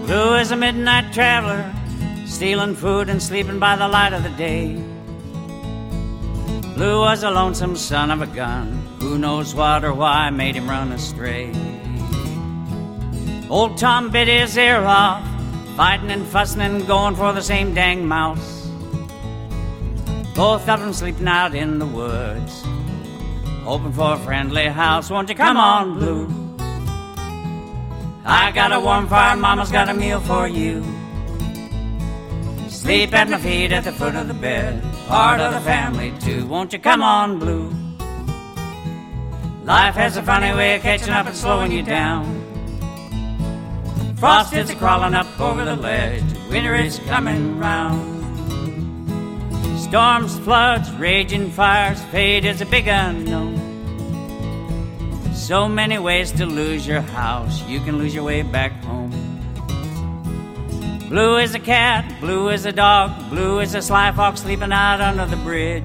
Blue is a midnight traveler, stealing food and sleeping by the light of the day. Blue was a lonesome son of a gun, who knows what or why made him run astray. Old Tom bit his ear off, fighting and fussing and going for the same dang mouse. Both of them sleeping out in the woods, hoping for a friendly house. Won't you come on, Blue? I got a warm fire, Mama's got a meal for you. Sleep at my feet at the foot of the bed, part of the family too. Won't you come on, Blue? Life has a funny way of catching up and slowing you down. Frost is crawling up over the ledge, winter is coming round. Storms, floods, raging fires, fate is a big unknown. So many ways to lose your house, you can lose your way back home. Blue is a cat, blue is a dog, blue is a sly fox sleeping out under the bridge.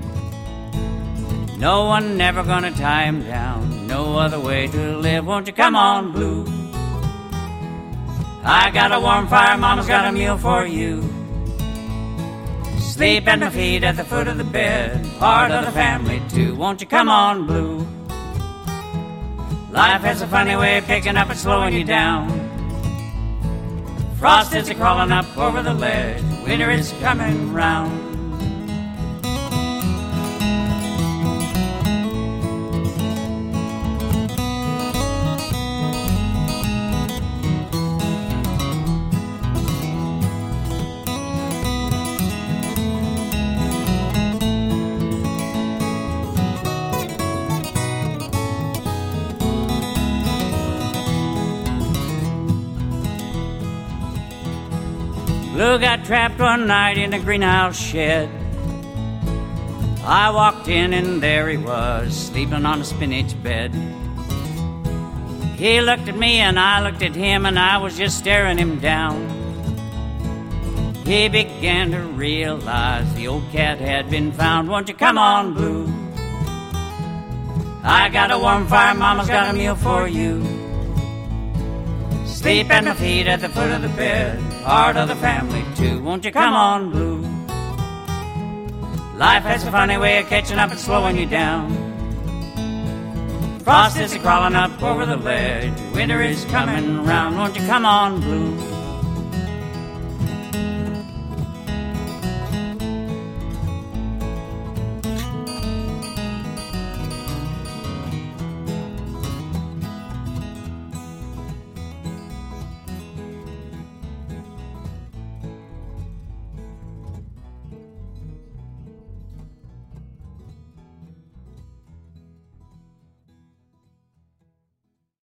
No one never gonna tie him down, no other way to live. Won't you come on, Blue? I got a warm fire, Mama's got a meal for you. Sleep at my feet at the foot of the bed, part of the family too. Won't you come on, Blue? Life has a funny way of picking up and slowing you down. Frost is crawling up over the ledge, winter is coming round. Blue got trapped one night in a greenhouse shed. I walked in and there he was, sleeping on a spinach bed. He looked at me and I looked at him, and I was just staring him down. He began to realize the old cat had been found. Won't you come on, Blue? I got a warm fire, Mama's got a meal for you. Sleep at my feet at the foot of the bed, part of the family too. Won't you come on, Blue? Life has a funny way of catching up and slowing you down. Frost is crawling up over the ledge, winter is coming round. Won't you come on, Blue?